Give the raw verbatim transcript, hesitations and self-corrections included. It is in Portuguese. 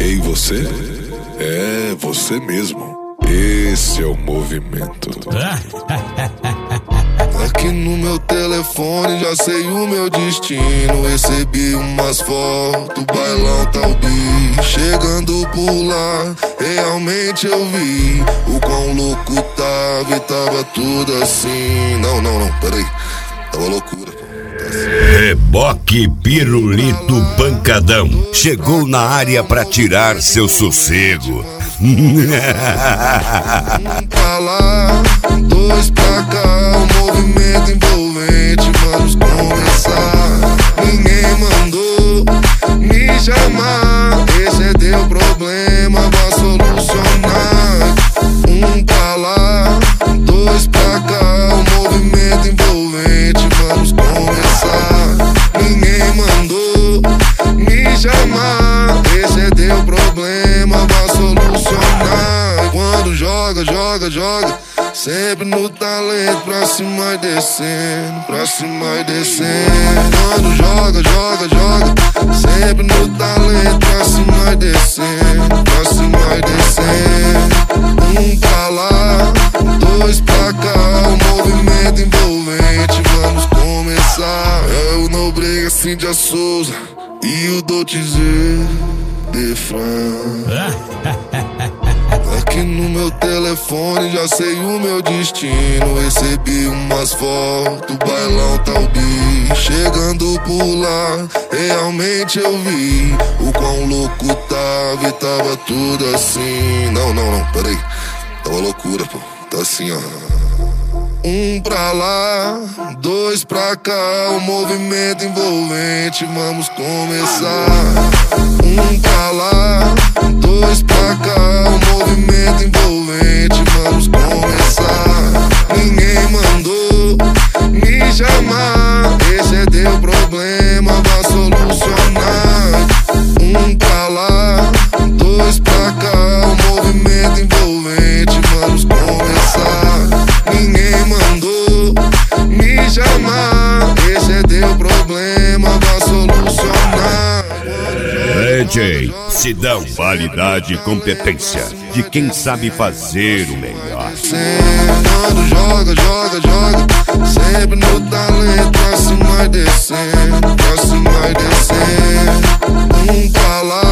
Ei, você? É, você mesmo. Esse é o movimento. Aqui no meu telefone já sei o meu destino. Recebi umas fotos, bailão tá o bicho. Chegando por lá, realmente eu vi o quão louco tava e tava tudo assim. Não, não, não, peraí, tava loucura, pô. Reboque Pirulito Pancadão chegou na área pra tirar seu sossego. Um pra lá, dois pra cá, o movimento envolvente, vamos começar. Ninguém mandou me chamar, esse é teu problema, vá solucionar. Um pra lá, dois pra cá, o movimento envolvente, vamos começar. Ninguém mandou me chamar, esse é teu problema, vá solucionar. Quando joga, joga, joga, sempre no talento, pra cima e descendo, pra cima e descendo. Quando joga, joga, joga, sempre no talento, pra cima e descendo, pra cima e descendo. Um pra lá, dois pra cá, o movimento envolvente, vamos começar. É o Nobrega, Cíntia Souza e o Doutizê de Fran. Aqui no meu telefone já sei o meu destino. Recebi umas fotos, bailão tá o bicho. Chegando por lá, realmente eu vi o quão louco tava e tava tudo assim. Não, não, não, peraí, tava loucura, pô, tá assim, ó. Um pra lá, dois pra cá, o movimento envolvente, vamos começar. Um pra lá, dois pra cá, o movimento envolvente, vamos começar. Ninguém mandou me chamar, esse é teu problema, vá solucionar. Um pra lá, dois pra cá, o movimento envolvente, vamos começar. Ninguém mandou me chamar, esse é teu problema, vá solucionar. D J Sidão, qualidade e competência de quem sabe fazer o melhor. Quando joga, joga, joga, sempre no talento, pra cima e descendo, pra cima e descendo. Um pra lá,